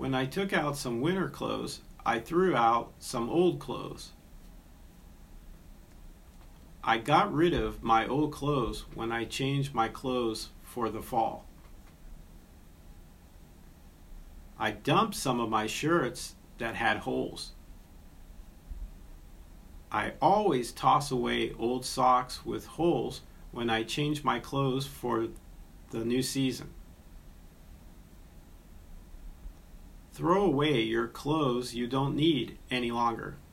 When I took out some winter clothes, I threw out some old clothes. I got rid of my old clothes when I changed my clothes for the fall. I dumped some of my shirts that had holes. I always toss away old socks with holes when I change my clothes for the new season. Throw away your clothes you don't need any longer.